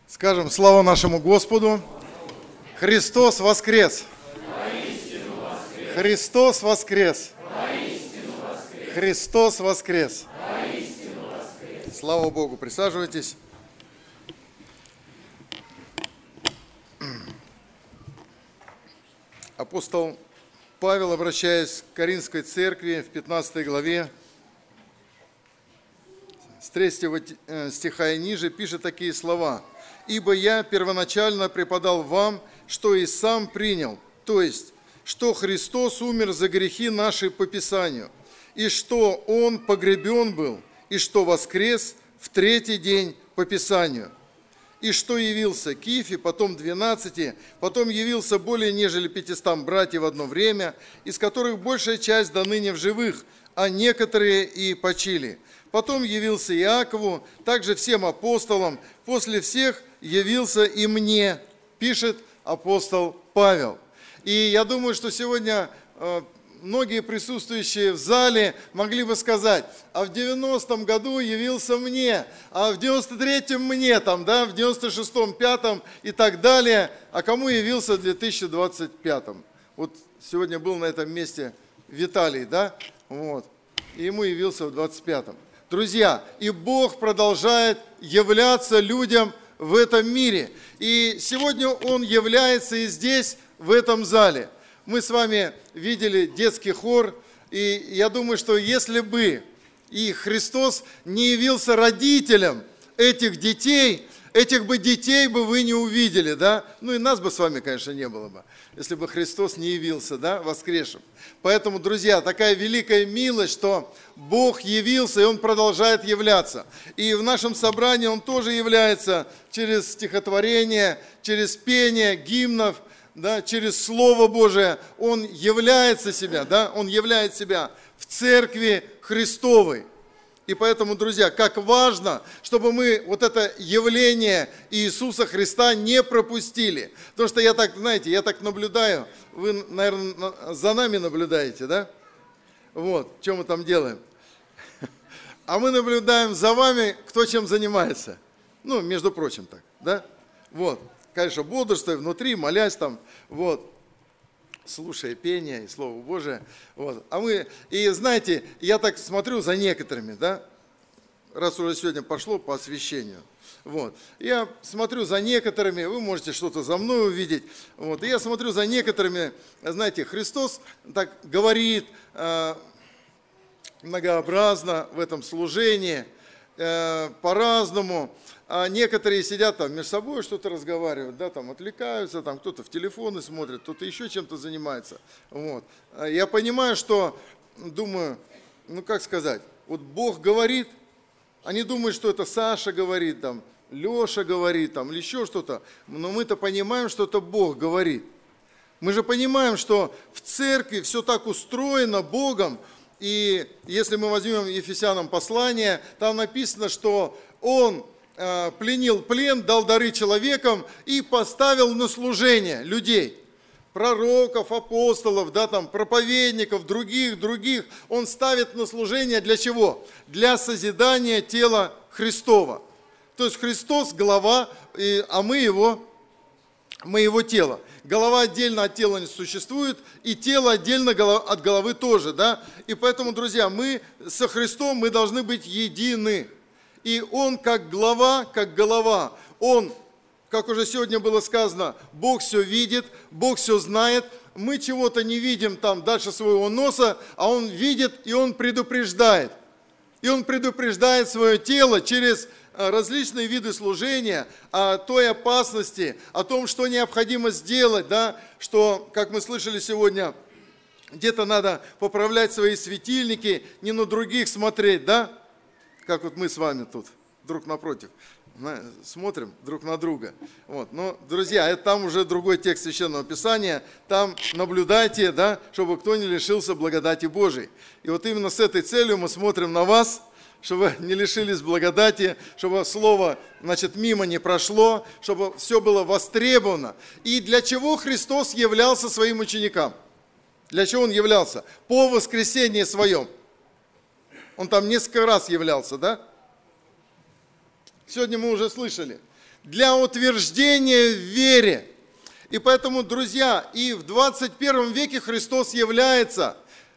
Скажем слава нашему Господу. Христос воскрес! Христос воскрес! Христос воскрес! Слава Богу! Присаживайтесь. Апостол Павел, обращаясь к Коринфской церкви в 15 главе, с 3 стиха и ниже, пишет такие слова. «Ибо я первоначально преподал вам, что и сам принял, то есть, что Христос умер за грехи наши по Писанию, и что Он погребен был, и что воскрес в третий день по Писанию, и что явился Кифе, потом 12, потом явился более нежели 500 братьев в одно время, из которых большая часть до ныне в живых, а некоторые и почили. Потом явился Иакову, также всем апостолам, после всех явился и мне», пишет апостол Павел. И я думаю, что сегодня многие присутствующие в зале могли бы сказать: а в 90-м году явился мне, а в 93-м мне, там, да, в 96-м, 5-м и так далее, а кому явился в 2025-м? Вот сегодня был на этом месте Виталий, да, вот, и ему явился в 25-м. Друзья, и Бог продолжает являться людям в этом мире. И сегодня Он является и здесь, в этом зале. Мы с вами видели детский хор, и я думаю, что если бы и Христос не явился родителем этих детей, этих бы детей бы вы не увидели, да? Ну и нас бы с вами, конечно, не было бы, если бы Христос не явился, да, воскресшим. Поэтому, друзья, такая великая милость, что Бог явился, и Он продолжает являться. И в нашем собрании Он тоже является через стихотворение, через пение гимнов, да, через Слово Божие. Он является себя, да, Он являет себя в церкви Христовой. И поэтому, друзья, как важно, чтобы мы вот это явление Иисуса Христа не пропустили. Потому что я так, знаете, я так наблюдаю, вы, наверное, за нами наблюдаете, да? Вот, что мы там делаем. А мы наблюдаем за вами, кто чем занимается. Ну, между прочим, так, да? Вот, конечно, бодрствуя внутри, молясь там, вот. Слушая пение и Слово Божие. Вот. А мы, и знаете, я так смотрю за некоторыми, да, раз уже сегодня пошло по освящению. Вот. Я смотрю за некоторыми, вы можете что-то за мной увидеть. Вот. И я смотрю за некоторыми, знаете, Христос так говорит многообразно в этом служении, по-разному. А некоторые сидят там между собой, что-то разговаривают, да, там отвлекаются, там кто-то в телефоны смотрит, кто-то еще чем-то занимается. Вот. Я понимаю, что, думаю, ну как сказать, вот Бог говорит, они думают, что это Саша говорит, там, Леша говорит, там, или еще что-то, но мы-то понимаем, что это Бог говорит. Мы же понимаем, что в церкви все так устроено Богом, и если мы возьмем Ефесянам послание, там написано, что Он пленил плен, дал дары человекам и поставил на служение людей, пророков, апостолов, да, там, проповедников, других. Он ставит на служение для чего? Для созидания тела Христова. То есть Христос глава, а мы его тело. Голова отдельно от тела не существует, и тело отдельно от головы тоже, да. И поэтому, друзья, мы со Христом, мы должны быть едины. И Он как глава, как голова, Он, как уже сегодня было сказано, Бог все видит, Бог все знает. Мы чего-то не видим там дальше своего носа, а Он видит и Он предупреждает. И Он предупреждает свое тело через различные виды служения о той опасности, о том, что необходимо сделать, да, что, как мы слышали сегодня, где-то надо поправлять свои светильники, не на других смотреть, да? Как вот мы с вами тут, друг напротив, смотрим друг на друга. Вот. Но, друзья, это там уже другой текст Священного Писания, там наблюдайте, да, чтобы кто не лишился благодати Божией. И вот именно с этой целью мы смотрим на вас, чтобы не лишились благодати, чтобы слово, значит, мимо не прошло, чтобы все было востребовано. И для чего Христос являлся своим ученикам? Для чего Он являлся? По воскресении Своем. Он там несколько раз являлся, да? Сегодня мы уже слышали. для утверждения в вере. И поэтому, друзья, и в 21 веке Христос является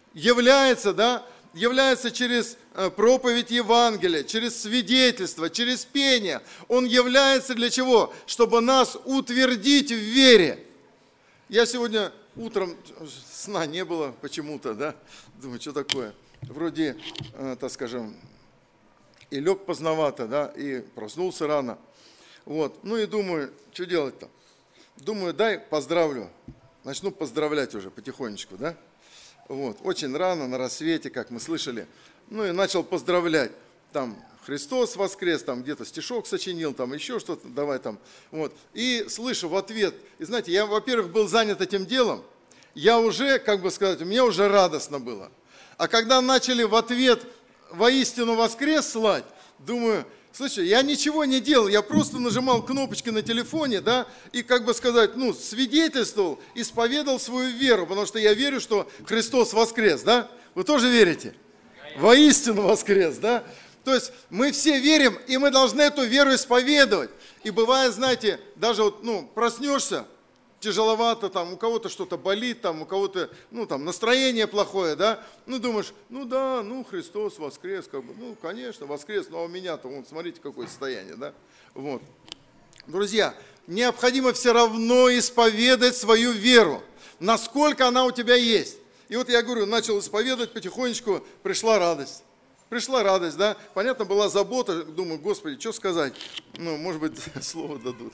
через проповедь Евангелия, через свидетельство, через пение. Он является для чего? Чтобы нас утвердить в вере. Я сегодня утром, сна не было почему-то, да? Думаю, что такое? Вроде, так скажем, и лег поздновато, да, и проснулся рано. Вот. Ну и думаю, что делать-то? Думаю, дай поздравлю. Начну поздравлять уже потихонечку, да? Вот. Очень рано, на рассвете, как мы слышали. Ну и начал поздравлять. Там Христос воскрес, там где-то стишок сочинил, там еще что-то, давай там. Вот. И слышу в ответ. И знаете, я, во-первых, был занят этим делом. Я уже, как бы сказать, мне уже радостно было. А когда начали в ответ «Воистину воскрес» слать, думаю, слушай, я ничего не делал, я просто нажимал кнопочки на телефоне, да, и, как бы сказать, ну, свидетельствовал, исповедал свою веру, потому что я верю, что Христос воскрес, да? Вы тоже верите? Воистину воскрес, да? То есть мы все верим, и мы должны эту веру исповедовать. И бывает, знаете, даже вот, ну, проснешься, тяжеловато, там, у кого-то что-то болит, там, у кого-то, ну, там, настроение плохое, да, ну, думаешь, ну, да, ну, Христос воскрес, как бы, ну, конечно, воскрес, но у меня-то, вот, смотрите, какое состояние, да, вот. Друзья, необходимо все равно исповедать свою веру, насколько она у тебя есть. И вот я говорю, начал исповедовать потихонечку, пришла радость. Пришла радость, да, понятно, была забота, думаю, Господи, что сказать, ну, может быть, слово дадут.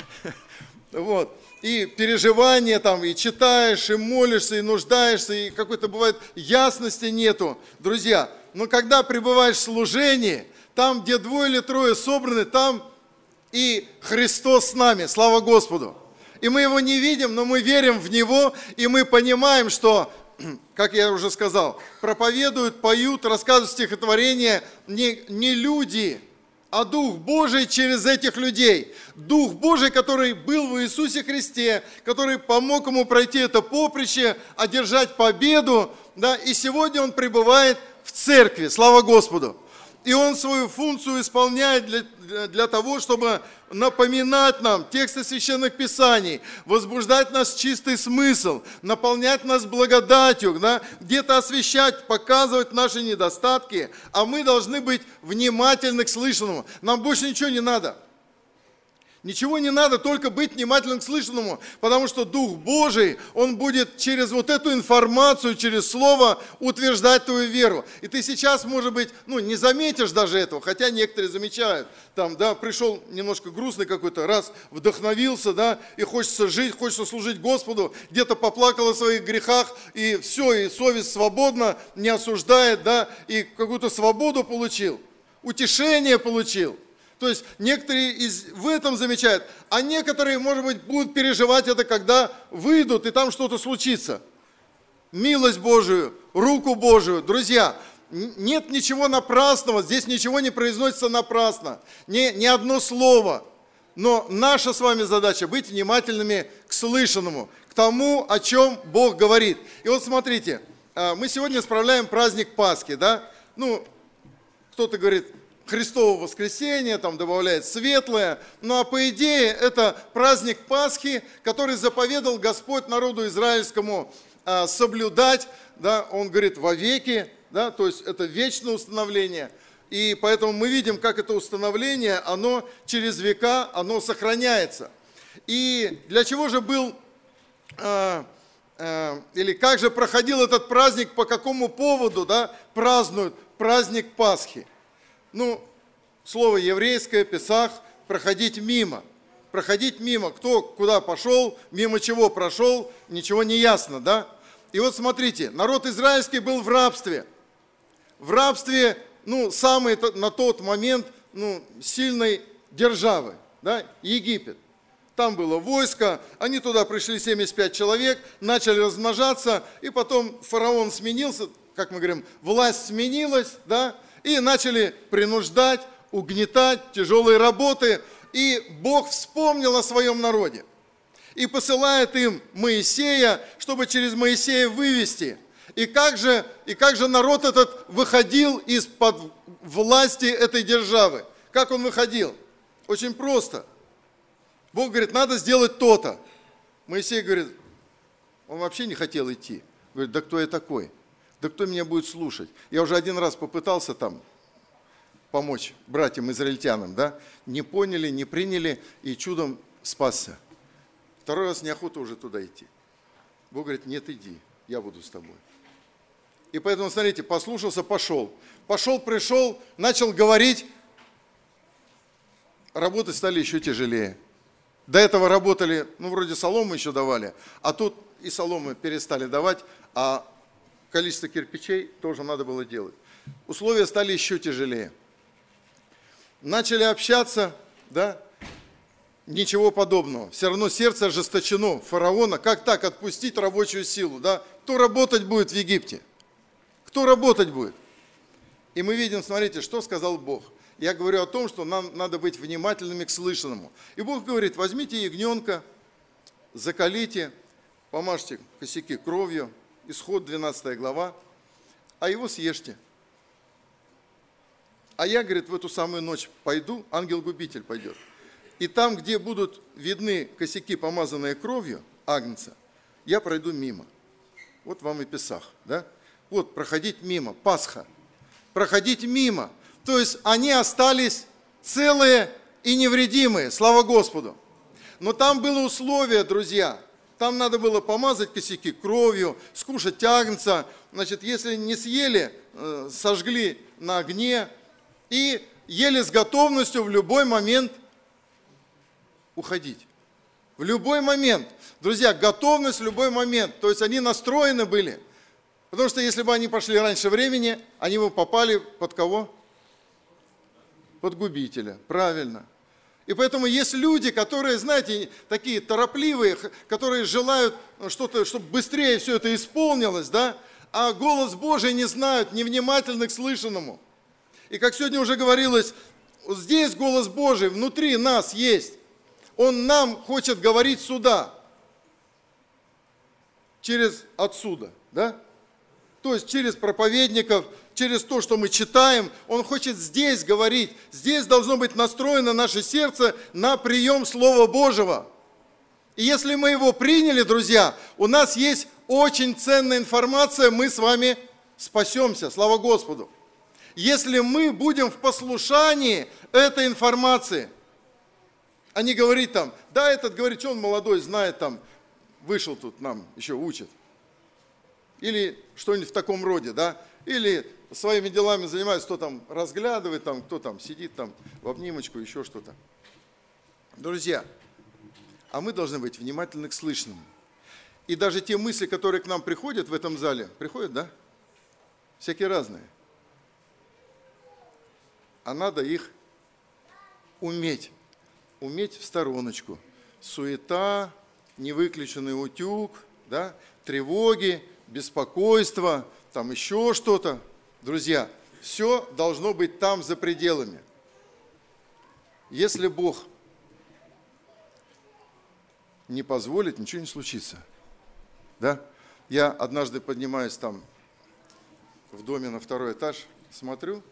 Вот, и переживания там, и читаешь, и молишься, и нуждаешься, и какой-то бывает ясности нету. Друзья, но когда пребываешь в служении, там, где 2 или 3 собраны, там и Христос с нами, слава Господу. И мы Его не видим, но мы верим в Него, и мы понимаем, что, как я уже сказал, проповедуют, поют, рассказывают стихотворения не люди, а Дух Божий через этих людей. Дух Божий, который был в Иисусе Христе, который помог ему пройти это поприще, одержать победу, да, и сегодня он пребывает в церкви, слава Господу. И он свою функцию исполняет для того, чтобы напоминать нам тексты священных писаний, возбуждать нас чистый смысл, наполнять нас благодатью, да, где-то освещать, показывать наши недостатки, а мы должны быть внимательны к слышанному. Нам больше ничего не надо. Ничего не надо, только быть внимательным к слышанному, потому что Дух Божий, Он будет через вот эту информацию, через Слово утверждать твою веру. И ты сейчас, может быть, ну, не заметишь даже этого, хотя некоторые замечают. Там, да, пришел немножко грустный какой-то, раз вдохновился, да, и хочется жить, хочется служить Господу, где-то поплакал о своих грехах, и все, и совесть свободна, не осуждает, да, и какую-то свободу получил, утешение получил. То есть некоторые в этом замечают, а некоторые, может быть, будут переживать это, когда выйдут, и там что-то случится. Милость Божию, руку Божию. Друзья, нет ничего напрасного, здесь ничего не произносится напрасно, ни одно слово. Но наша с вами задача быть внимательными к слышанному, к тому, о чем Бог говорит. И вот смотрите, мы сегодня справляем праздник Пасхи, да? Ну, кто-то говорит, Христово воскресенье, там добавляет светлое. Ну а по идее это праздник Пасхи, который заповедал Господь народу израильскому соблюдать, да, Он говорит вовеки, да, то есть это вечное установление. И поэтому мы видим, как это установление, оно через века, оно сохраняется. И для чего же был, или как же проходил этот праздник, по какому поводу, да, празднуют праздник Пасхи? Ну, слово еврейское, Песах, проходить мимо. Проходить мимо. Кто куда пошел, мимо чего прошел, ничего не ясно, да? И вот смотрите, народ израильский был в рабстве. В рабстве, ну, самой на тот момент, ну, сильной державы, да, Египет. Там было войско, они туда пришли 75 человек, начали размножаться, и потом фараон сменился, как мы говорим, власть сменилась, да, и начали принуждать, угнетать, тяжелые работы. И Бог вспомнил о своем народе. И посылает им Моисея, чтобы через Моисея вывести. И как же народ этот выходил из-под власти этой державы? Как он выходил? Очень просто. Бог говорит, надо сделать то-то. Моисей говорит, он вообще не хотел идти. Говорит, да кто я такой? Да кто меня будет слушать? Я уже один раз попытался там помочь братьям-израильтянам, да? Не поняли, не приняли и чудом спасся. Второй раз неохота уже туда идти. Бог говорит, нет, иди, я буду с тобой. И поэтому, смотрите, послушался, пошел. Пошел, пришел, начал говорить, работать стали еще тяжелее. До этого работали, ну, вроде солому еще давали, а тут и соломы перестали давать, а количество кирпичей тоже надо было делать. Условия стали еще тяжелее. Начали общаться, да, ничего подобного. Все равно сердце ожесточено. Фараона, как так отпустить рабочую силу, да? Кто работать будет в Египте? Кто работать будет? И мы видим, смотрите, что сказал Бог. Я говорю о том, что нам надо быть внимательными к слышанному. И Бог говорит, возьмите ягненка, заколите, помажьте косяки кровью, Исход 12 глава, а его съешьте. А я, говорит, в эту самую ночь пойду, ангел-губитель пойдет. И там, где будут видны косяки, помазанные кровью агнца, я пройду мимо. Вот вам и Песах, да? Вот, проходить мимо, Пасха. Проходить мимо. То есть они остались целые и невредимые, слава Господу. Но там было условие, друзья. Там надо было помазать косяки кровью, скушать агнца. Значит, если не съели, сожгли на огне и ели с готовностью в любой момент уходить. В любой момент. Друзья, готовность в любой момент. То есть они настроены были. Потому что если бы они пошли раньше времени, они бы попали под кого? Под губителя. Правильно. И поэтому есть люди, которые, знаете, такие торопливые, которые желают что-то, чтобы быстрее все это исполнилось, да? А голос Божий не знают, невнимательны к слышанному. И как сегодня уже говорилось, здесь голос Божий внутри нас есть. Он нам хочет говорить сюда, через отсюда, да? То есть через проповедников, через то, что мы читаем, Он хочет здесь говорить. Здесь должно быть настроено наше сердце на прием Слова Божьего. И если мы его приняли, друзья, у нас есть очень ценная информация, мы с вами спасемся, слава Господу. Если мы будем в послушании этой информации, а не говорить там, да, этот говорит, что он молодой, знает там, вышел тут нам, еще учит. Или что-нибудь в таком роде, да, или своими делами занимается, кто там разглядывает, там, кто там сидит там в обнимочку, еще что-то. Друзья, а мы должны быть внимательны к слышанному. И даже те мысли, которые к нам приходят в этом зале, приходят, да? Всякие разные. А надо их уметь в стороночку. Суета, невыключенный утюг, да? Тревоги, беспокойство, там еще что-то. Друзья, все должно быть там за пределами. Если Бог не позволит, ничего не случится. Да? Я однажды поднимаюсь там в доме на 2-й этаж, смотрю,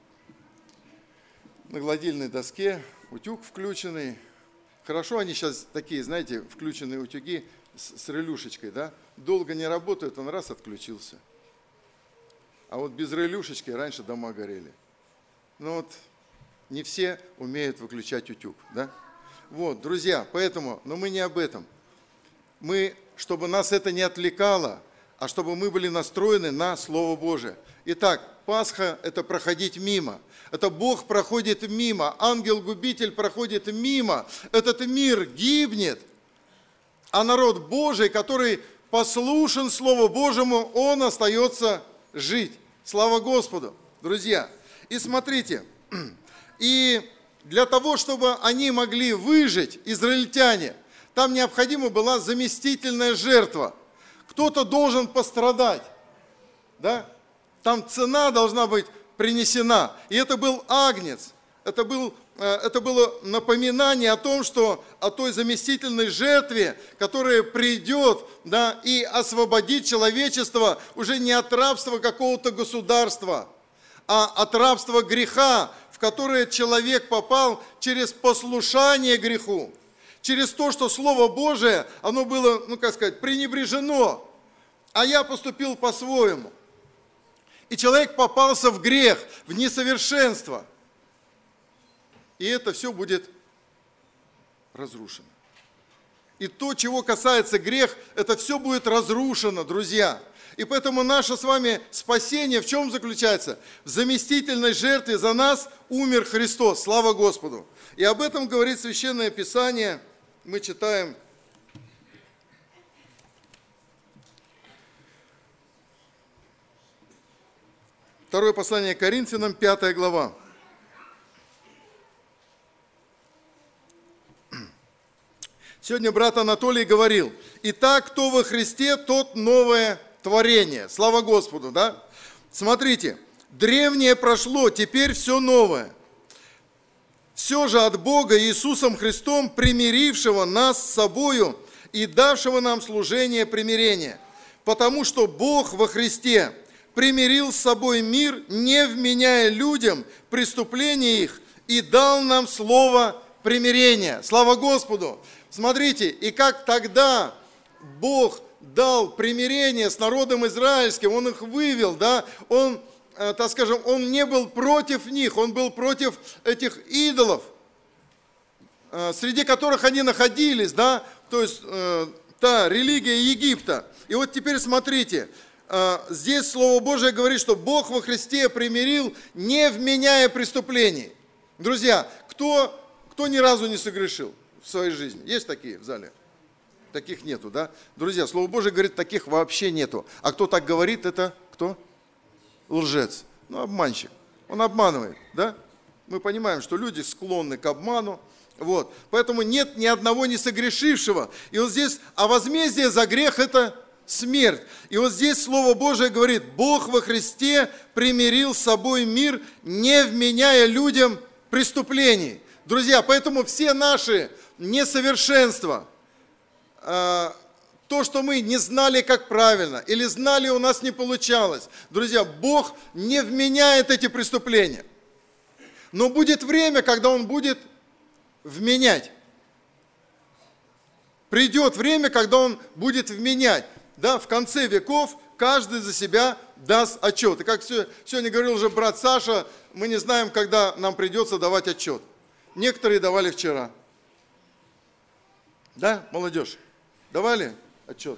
на гладильной доске утюг включенный. Хорошо они сейчас такие, знаете, включенные утюги с релюшечкой, да? Долго не работают, он раз отключился. А вот без релюшечки раньше дома горели. Ну вот, не все умеют выключать утюг, да? Вот, друзья, поэтому, но мы не об этом. Мы, чтобы нас это не отвлекало, а чтобы мы были настроены на Слово Божие. Итак, Пасха – это проходить мимо. Это Бог проходит мимо, ангел-губитель проходит мимо. Этот мир гибнет, а народ Божий, который послушен Слову Божьему, он остается жить. Слава Господу, друзья. И смотрите, и для того, чтобы они могли выжить, израильтяне, там необходима была заместительная жертва. Кто-то должен пострадать, да? Там цена должна быть принесена. И это был агнец. Это было напоминание о том, что о той заместительной жертве, которая придет, да, и освободит человечество уже не от рабства какого-то государства, а от рабства греха, в которое человек попал через послушание греху, через то, что Слово Божие, оно было, пренебрежено, а я поступил по-своему. И человек попался в грех, в несовершенство. И это все будет разрушено. И то, чего касается грех, это все будет разрушено, друзья. И поэтому наше с вами спасение в чем заключается? В заместительной жертве за нас умер Христос. Слава Господу! И об этом говорит Священное Писание. Мы читаем. Второе послание Коринфянам, 5 глава. Сегодня брат Анатолий говорил: «Итак, кто во Христе, тот новое творение». Слава Господу, да? Смотрите, древнее прошло, теперь все новое. Все же от Бога Иисусом Христом, примирившего нас с собою и давшего нам служение примирения. Потому что Бог во Христе примирил с собой мир, не вменяя людям преступления их, и дал нам слово примирения. Слава Господу! Смотрите, и как тогда Бог дал примирение с народом израильским, Он их вывел, да, Он, Он не был против них, Он был против этих идолов, среди которых они находились, да, то есть та религия Египта. И вот теперь смотрите, здесь Слово Божие говорит, что Бог во Христе примирил, не вменяя преступлений. Друзья, кто ни разу не согрешил в своей жизни? Есть такие в зале? Таких нету, да? Друзья, Слово Божие говорит, таких вообще нету. А кто так говорит, это кто? Лжец. Обманщик. Он обманывает, да? Мы понимаем, что люди склонны к обману. Вот. Поэтому нет ни одного не согрешившего. И вот здесь, а возмездие за грех – это смерть. И вот здесь Слово Божие говорит, Бог во Христе примирил с собой мир, не вменяя людям преступлений. Друзья, поэтому все наши несовершенства, то, что мы не знали, как правильно, или знали, у нас не получалось. Друзья, Бог не вменяет эти преступления. Но будет время, когда Он будет вменять. Придет время, когда Он будет вменять. Да, в конце веков каждый за себя даст отчет. И как сегодня говорил уже брат Саша, мы не знаем, когда нам придется давать отчет. Некоторые давали вчера. Да, молодежь? Давали отчет?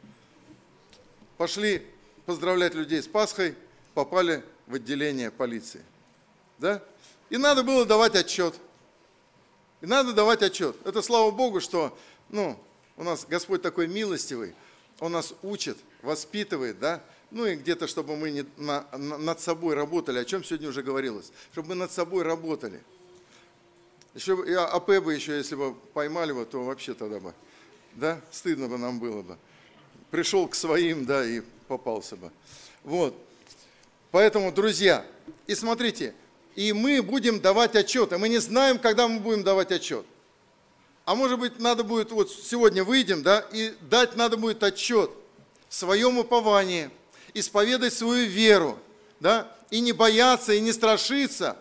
Пошли поздравлять людей с Пасхой, попали в отделение полиции. Да? И надо было давать отчет. И надо давать отчет. Это слава Богу, что у нас Господь такой милостивый, Он нас учит, воспитывает, да? И где-то, чтобы мы над собой работали, о чем сегодня уже говорилось, чтобы мы над собой работали. Еще АП бы еще, если бы поймали бы, то вообще тогда бы, да, стыдно бы нам было бы. Пришел к своим, да, и попался бы. Вот. Поэтому, друзья, и смотрите, и мы будем давать отчет, и мы не знаем, когда мы будем давать отчет. А может быть, надо будет, вот сегодня выйдем, да, и дать надо будет отчет в своем уповании, исповедать свою веру, да, и не бояться, и не страшиться.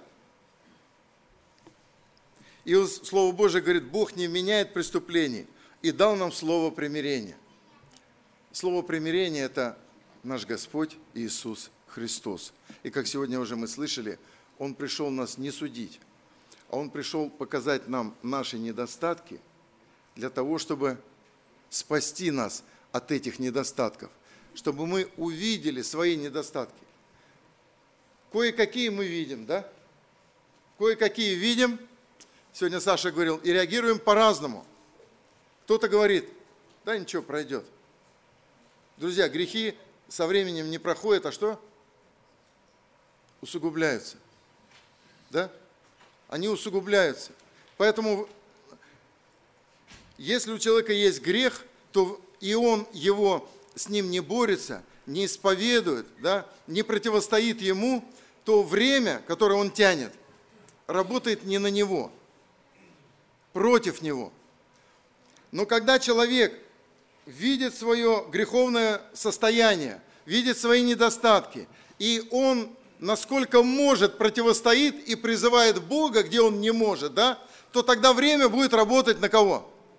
И Слово Божие говорит, Бог не вменяет преступлений, и дал нам слово примирения. Слово примирения – это наш Господь Иисус Христос. И как сегодня уже мы слышали, Он пришел нас не судить, а Он пришел показать нам наши недостатки для того, чтобы спасти нас от этих недостатков, чтобы мы увидели свои недостатки. Кое-какие мы видим, да? Кое-какие видим. Сегодня Саша говорил, и реагируем по-разному. Кто-то говорит, да ничего, пройдет. Друзья, грехи со временем не проходят, а что? Усугубляются. Да? Они усугубляются. Поэтому, если у человека есть грех, то и он с ним не борется, не исповедует, да, не противостоит ему, то время, которое он тянет, работает не на него, против него. Но когда человек видит свое греховное состояние, видит свои недостатки, и он, насколько может, противостоит и призывает Бога, где он не может, да, то тогда время будет работать на кого?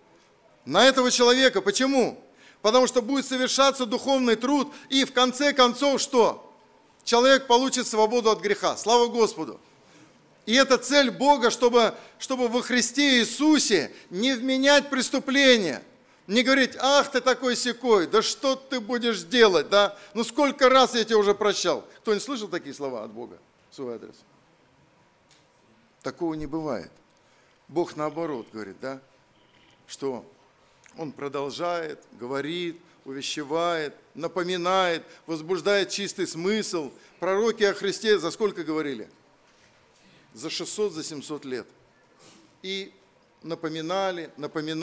На этого человека. Почему? Потому что будет совершаться духовный труд, и в конце концов что? Человек получит свободу от греха. Слава Господу! И это цель Бога, чтобы во Христе Иисусе не вменять преступления, не говорить: ах, ты такой сякой, да что ты будешь делать, да? Ну сколько раз я тебя уже прощал. Кто-нибудь слышал такие слова от Бога в свой адрес? Такого не бывает. Бог наоборот говорит, да, что Он продолжает, говорит, увещевает, напоминает, возбуждает чистый смысл. Пророки о Христе за сколько говорили? За 600, за 700 лет. И напоминали.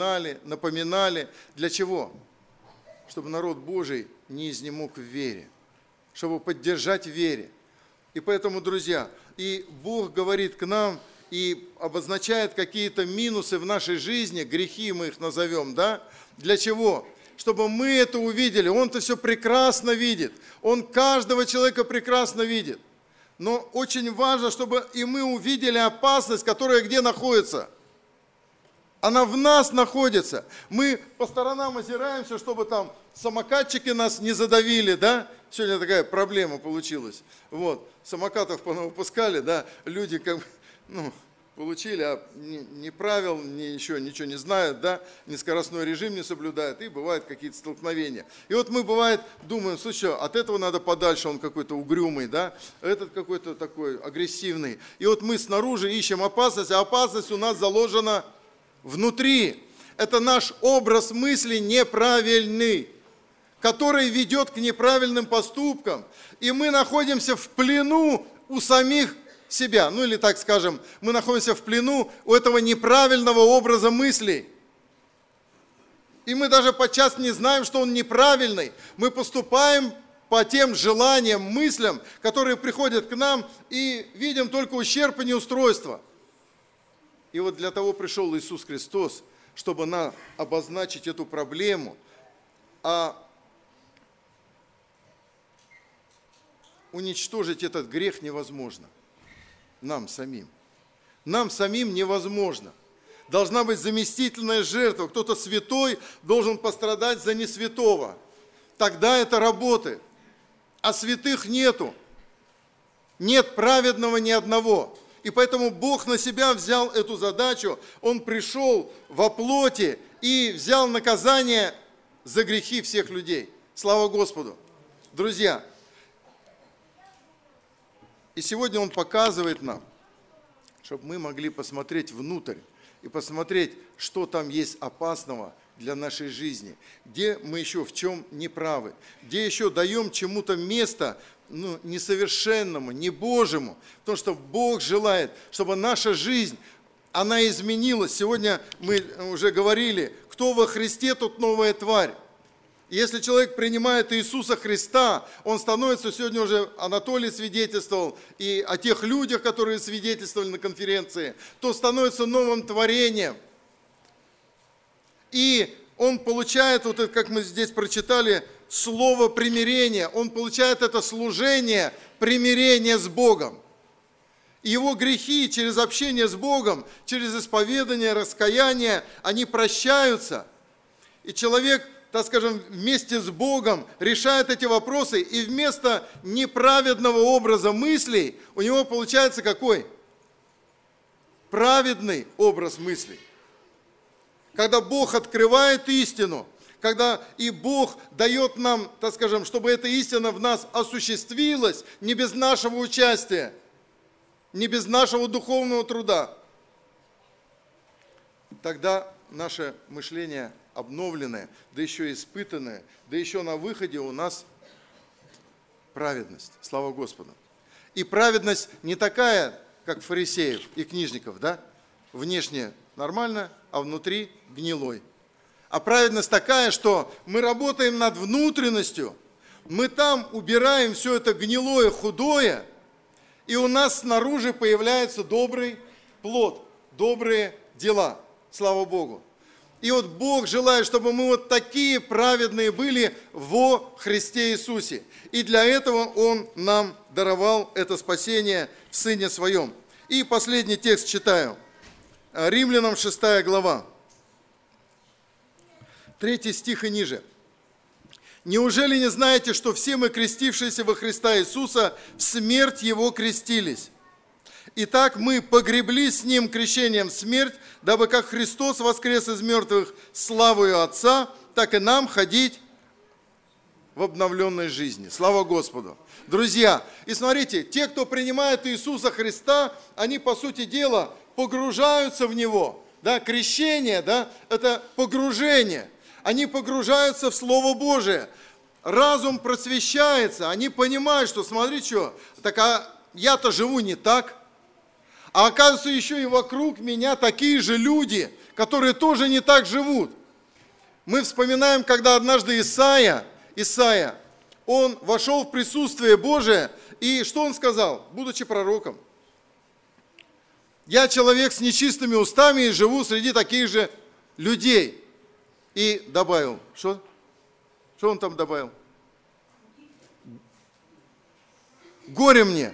Для чего? Чтобы народ Божий не изнемог в вере, чтобы поддержать в вере. И поэтому, друзья, и Бог говорит к нам и обозначает какие-то минусы в нашей жизни, грехи мы их назовем, да? Для чего? Чтобы мы это увидели. Он-то все прекрасно видит. Он каждого человека прекрасно видит. Но очень важно, чтобы и мы увидели опасность, которая где находится. Она в нас находится. Мы по сторонам озираемся, чтобы там самокатчики нас не задавили, да? Сегодня такая проблема получилась. Вот, самокатов понавыпускали, да, люди как бы, получили, а ни правил, ничего не знают, да, ни скоростной режим не соблюдают, и бывают какие-то столкновения. И вот мы, бывает, думаем: слушай, от этого надо подальше, он какой-то угрюмый, да, этот какой-то такой агрессивный. И вот мы снаружи ищем опасность, а опасность у нас заложена внутри. Это наш образ мысли неправильный, который ведет к неправильным поступкам. И мы находимся в плену у самих себя. Ну или так скажем, мы находимся в плену у этого неправильного образа мыслей. И мы даже подчас не знаем, что он неправильный. Мы поступаем по тем желаниям, мыслям, которые приходят к нам, и видим только ущерб и неустройство. И вот для того пришел Иисус Христос, чтобы обозначить эту проблему, уничтожить этот грех невозможно. Нам самим. Нам самим невозможно. Должна быть заместительная жертва. Кто-то святой должен пострадать за несвятого. Тогда это работает. А святых нету. Нет праведного ни одного. И поэтому Бог на себя взял эту задачу. Он пришел во плоти и взял наказание за грехи всех людей. Слава Господу! Друзья, и сегодня Он показывает нам, чтобы мы могли посмотреть внутрь и посмотреть, что там есть опасного для нашей жизни, где мы еще в чем неправы, где еще даем чему-то место несовершенному, не Божьему, потому что Бог желает, чтобы наша жизнь, она изменилась. Сегодня мы уже говорили, кто во Христе, тот новая тварь. Если человек принимает Иисуса Христа, он становится, сегодня уже Анатолий свидетельствовал, и о тех людях, которые свидетельствовали на конференции, то становится новым творением. И он получает, вот это, как мы здесь прочитали, слово примирения, он получает это служение примирения с Богом. И его грехи через общение с Богом, через исповедание, раскаяние, они прощаются. И человек, так скажем, вместе с Богом решает эти вопросы, и вместо неправедного образа мыслей у него получается какой? Праведный образ мыслей. Когда Бог открывает истину, когда и Бог дает нам, так скажем, чтобы эта истина в нас осуществилась не без нашего участия, не без нашего духовного труда, тогда наше мышление обновленное, да еще испытанное, да еще на выходе у нас праведность. Слава Господу. И праведность не такая, как фарисеев и книжников, да? Внешне нормально, а внутри гнилой. А праведность такая, что мы работаем над внутренностью, мы там убираем все это гнилое, худое, и у нас снаружи появляется добрый плод, добрые дела. Слава Богу. И вот Бог желает, чтобы мы вот такие праведные были во Христе Иисусе. И для этого Он нам даровал это спасение в Сыне Своем. И последний текст читаю. Римлянам 6 глава. 3 стих и ниже. «Неужели не знаете, что все мы, крестившиеся во Христа Иисуса, в смерть Его крестились? Итак, мы погребли с Ним крещением в смерть, дабы как Христос воскрес из мертвых славою Отца, так и нам ходить в обновленной жизни». Слава Господу! Друзья, и смотрите, те, кто принимает Иисуса Христа, они, по сути дела, погружаются в Него. Да, крещение, да, это погружение. Они погружаются в Слово Божие. Разум просвещается, они понимают, что, смотри, что, так я-то живу не так. А оказывается, еще и вокруг меня такие же люди, которые тоже не так живут. Мы вспоминаем, когда однажды Исаия, он вошел в присутствие Божие, и что он сказал, будучи пророком? «Я человек с нечистыми устами и живу среди таких же людей». И добавил, что? Что он там добавил? «Горе мне».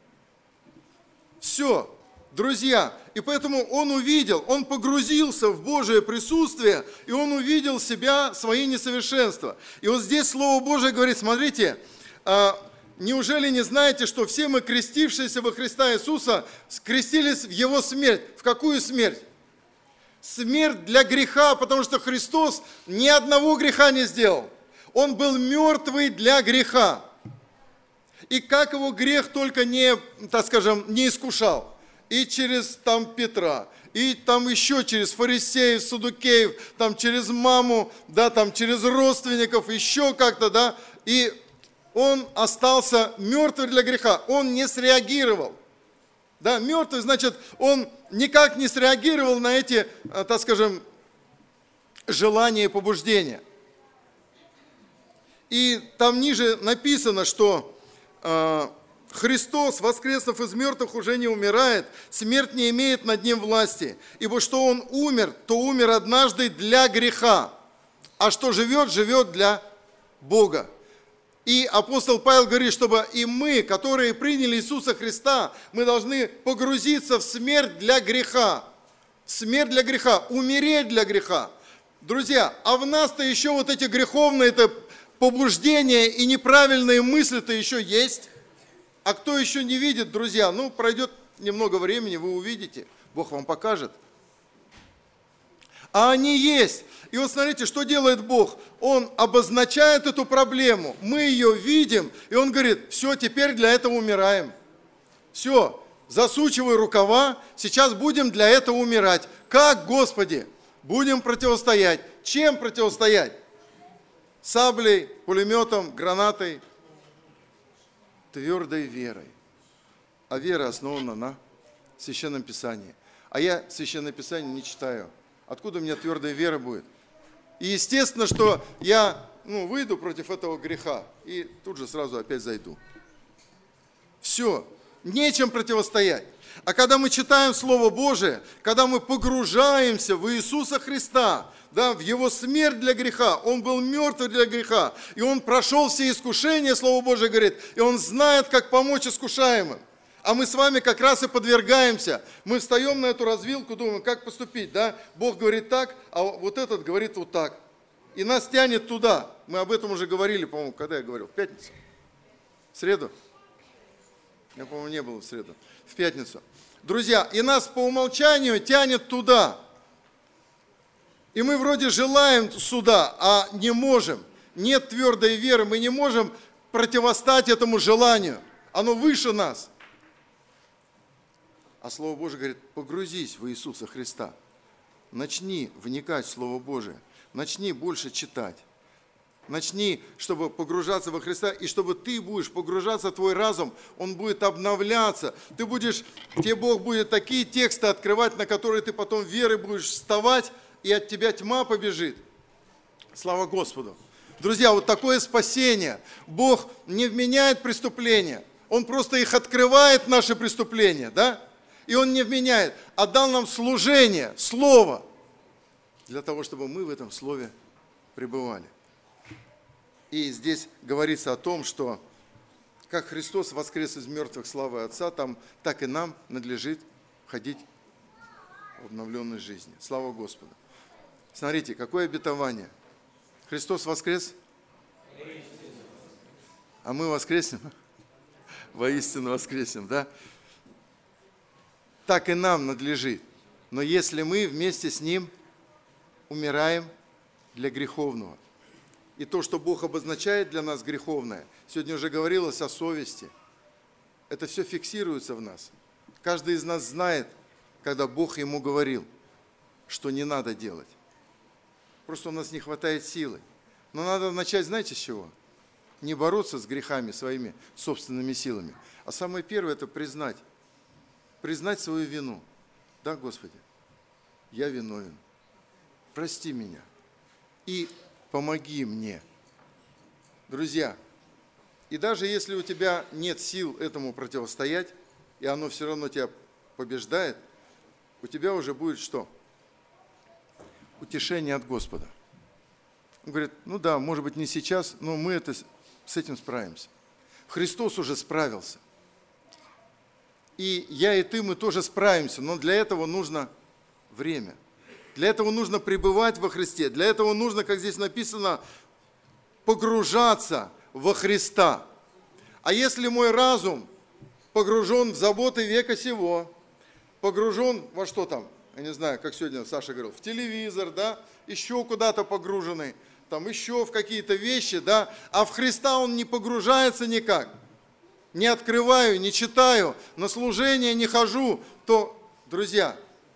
Все, друзья, и поэтому он увидел, он погрузился в Божие присутствие, и он увидел себя, свои несовершенства. И вот здесь Слово Божие говорит, смотрите, неужели не знаете, что все мы, крестившиеся во Христа Иисуса, крестились в Его смерть? В какую смерть? Смерть для греха, потому что Христос ни одного греха не сделал. Он был мертвый для греха. И как его грех только не, так скажем, не искушал. И через там Петра, и там еще через фарисеев, саддукеев, там через маму, да, там через родственников, еще как-то, да. И он остался мертвый для греха. Он не среагировал. Да, мертвый, значит, он никак не среагировал на эти, так скажем, желания и побуждения. И там ниже написано, что Христос, воскреснув из мертвых, уже не умирает, смерть не имеет над ним власти. Ибо что он умер, то умер однажды для греха, а что живет, живет для Бога. И апостол Павел говорит, чтобы и мы, которые приняли Иисуса Христа, мы должны погрузиться в смерть для греха. Смерть для греха, умереть для греха. Друзья, а в нас-то еще вот эти греховные-то побуждения и неправильные мысли-то еще есть. А кто еще не видит, друзья, ну пройдет немного времени, вы увидите, Бог вам покажет. А они есть. И вот смотрите, что делает Бог. Он обозначает эту проблему, мы ее видим, и Он говорит, все, теперь для этого умираем. Все, засучивай рукава, сейчас будем для этого умирать. Как, Господи? Будем противостоять. Чем противостоять? Саблей, пулеметом, гранатой, твердой верой. А вера основана на Священном Писании. А я Священное Писание не читаю. Откуда у меня твердая вера будет? И естественно, что я выйду против этого греха и тут же сразу опять зайду. Все, нечем противостоять. А когда мы читаем Слово Божие, когда мы погружаемся в Иисуса Христа, да, в Его смерть для греха, Он был мертв для греха, и Он прошел все искушения, Слово Божие говорит, и Он знает, как помочь искушаемым. А мы с вами как раз и подвергаемся. Мы встаем на эту развилку, думаем, как поступить, да? Бог говорит так, а вот этот говорит вот так. И нас тянет туда. Мы об этом уже говорили, по-моему, когда я говорил? В пятницу? В среду? Я, по-моему, не был в среду. В пятницу. Друзья, и нас по умолчанию тянет туда. И мы вроде желаем сюда, а не можем. Нет твердой веры, мы не можем противостать этому желанию. Оно выше нас. А Слово Божие говорит, погрузись в Иисуса Христа. Начни вникать в Слово Божие. Начни больше читать. Начни, чтобы погружаться во Христа, и чтобы ты будешь погружаться, твой разум, он будет обновляться. Тебе Бог будет такие тексты открывать, на которые ты потом верой будешь вставать, и от тебя тьма побежит. Слава Господу. Друзья, вот такое спасение. Бог не вменяет преступления. Он просто их открывает, наши преступления, да? И Он не вменяет, а дал нам служение, Слово, для того, чтобы мы в этом Слове пребывали. И здесь говорится о том, что как Христос воскрес из мертвых славы Отца, так и нам надлежит ходить в обновленной жизни. Слава Господу. Смотрите, какое обетование. Христос воскрес? А мы воскреснем? Воистину воскреснем, да? Так и нам надлежит. Но если мы вместе с Ним умираем для греховного, и то, что Бог обозначает для нас греховное, сегодня уже говорилось о совести, это все фиксируется в нас. Каждый из нас знает, когда Бог ему говорил, что не надо делать. Просто у нас не хватает силы. Но надо начать, знаете, с чего? Не бороться с грехами своими собственными силами. А самое первое – это признать. Признать свою вину. Да, Господи, я виновен. Прости меня. И помоги мне. Друзья, и даже если у тебя нет сил этому противостоять, и оно все равно тебя побеждает, у тебя уже будет что? Утешение от Господа. Он говорит, ну да, может быть не сейчас, но мы с этим справимся. Христос уже справился. И я, и ты, мы тоже справимся, но для этого нужно время. Для этого нужно пребывать во Христе. Для этого нужно, как здесь написано, погружаться во Христа. А если мой разум погружен в заботы века сего, погружен во что там, я не знаю, как сегодня Саша говорил, в телевизор, да, еще куда-то погруженный, там еще в какие-то вещи, да, а в Христа он не погружается никак. Не открываю, не читаю, на служение не хожу, то, друзья,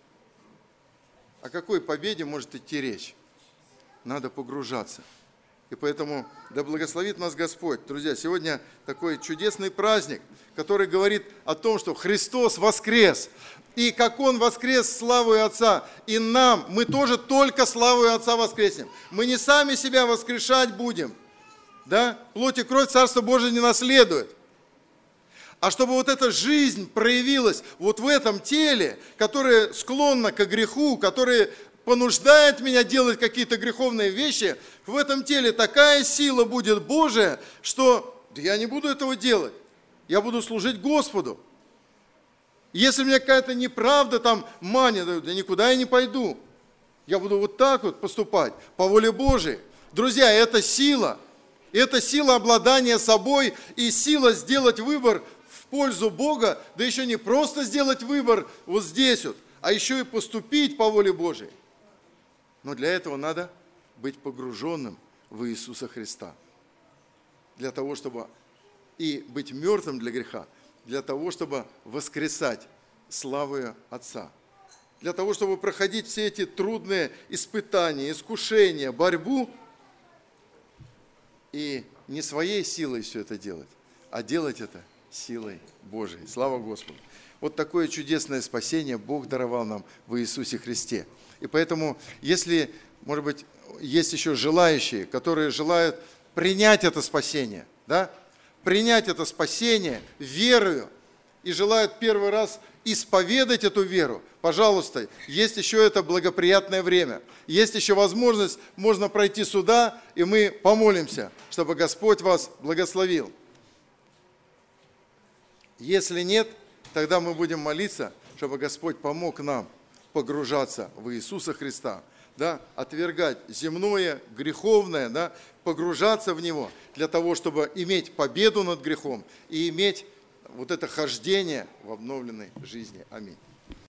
о какой победе может идти речь? Надо погружаться. И поэтому да благословит нас Господь. Друзья, сегодня такой чудесный праздник, который говорит о том, что Христос воскрес. И как Он воскрес славою Отца, и нам, мы тоже только славою Отца воскреснем. Мы не сами себя воскрешать будем. Да? Плоть и кровь Царство Божие не наследует. А чтобы вот эта жизнь проявилась вот в этом теле, которое склонно к греху, которое понуждает меня делать какие-то греховные вещи, в этом теле такая сила будет Божия, что да я не буду этого делать. Я буду служить Господу. Если мне какая-то неправда там манит, да никуда я не пойду. Я буду вот так вот поступать по воле Божией. Друзья, это сила. Это сила обладания собой и сила сделать выбор в пользу Бога, да еще не просто сделать выбор вот здесь вот, а еще и поступить по воле Божией. Но для этого надо быть погруженным в Иисуса Христа. Для того, чтобы и быть мертвым для греха, для того, чтобы воскресать славою Отца. Для того, чтобы проходить все эти трудные испытания, искушения, борьбу, и не своей силой все это делать, а делать это силой Божией. Слава Господу! Вот такое чудесное спасение Бог даровал нам в Иисусе Христе. И поэтому, если, может быть, есть еще желающие, которые желают принять это спасение, да? Принять это спасение верою и желают первый раз исповедать эту веру, пожалуйста, есть еще это благоприятное время. Есть еще возможность, можно пройти сюда, и мы помолимся, чтобы Господь вас благословил. Если нет, тогда мы будем молиться, чтобы Господь помог нам погружаться в Иисуса Христа, да, отвергать земное, греховное, да, погружаться в Него для того, чтобы иметь победу над грехом и иметь вот это хождение в обновленной жизни. Аминь.